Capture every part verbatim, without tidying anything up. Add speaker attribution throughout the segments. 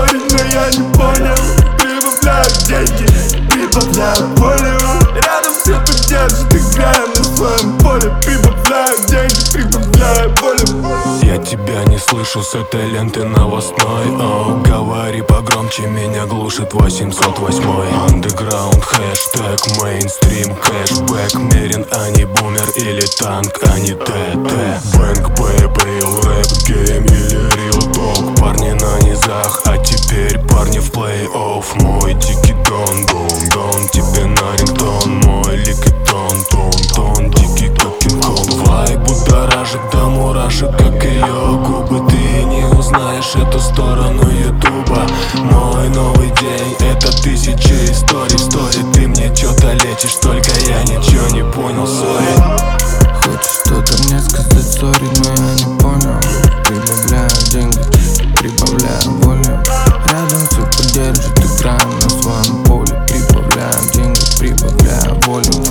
Speaker 1: сори, но я не понял. Прибавляю деньги, прибавляю волю. Рядом все поддержат, играем на своем поле. Прибавляю деньги, прибавляю волю.
Speaker 2: Я тебя не слышу с этой ленты новостной. Оу, говори погромче, меня глушит восемьсот восьмой. Андеграунд, хэштег, мейнстрим, кэшбэк. Мерин, а не бумер или танк, а не ТТ. Бэнк, бэйб, рил, рэп, гейм или рил ток. Парни на низах, а теперь парни в плей-офф. Мой дикий дон, дон, дон, тебе на рингтон. Мой ликетон, тон, тон, дикий как Кинг-Конг. Вайб будоражит до мурашек, как ее губы. Ты не узнаешь эту сторону ютуба. Мой новый день, это тысячи историй. В стори ты мне чё-то лечишь, только я ничего не понял, сори.
Speaker 3: Хочешь что-то мне сказать, сори, но я не понял. Прибавляю деньги, прибавляю волю. Рядом все поддержит, играем на своем поле. Прибавляем деньги, прибавляю волю.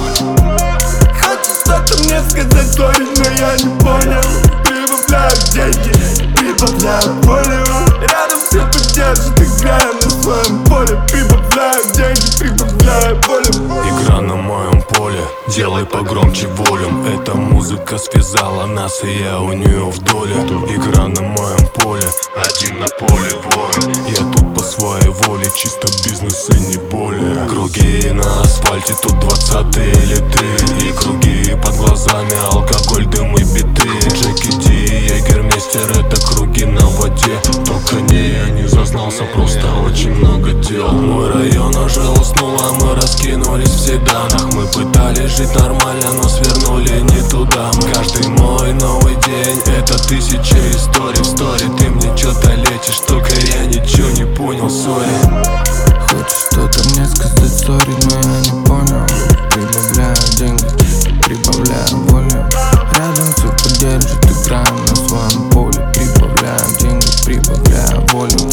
Speaker 1: Хочешь что-то мне сказать, сори, но я не понял. Прибавляю деньги, прибавляю волю. Рядом все поддержит, играем на своем поле. Прибавляю деньги, прибавляю волю.
Speaker 2: Игра на моем поле, делай погромче волюм. Эта музыка связала нас, и я у нее в доле. Игра на моем поле, один на поле воин. Я тут по своей воле, чисто бизнес и не более. Круги на асфальте, тут двадцатые литы. И круги под глазами, алкоголь, дым и биты. Джеки Ди, егермейстер, это круги на воде. Только не, я не зазнался, просто очень много дел. Мой район уже уснул, а мы раскинулись в седанах. Мы пытались жить нормально, но свернули не туда мы. Каждый мой новый день, это тысяча историй. В стори ты мне чё-то лечишь, только я ничего не понял, сори.
Speaker 3: Хочешь что-то мне сказать, сори, но я не понял. Прибавляю деньги, прибавляю волю. Рядом все поддержит, играем на своем поле. Прибавляю деньги, прибавляю волю.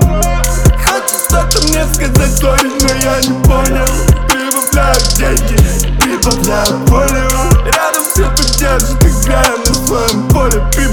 Speaker 1: Хочешь что-то мне сказать, сори, но я не понял. Прибавляю деньги, прибавляю волю. Рядом все поддержит, играем на своем поле.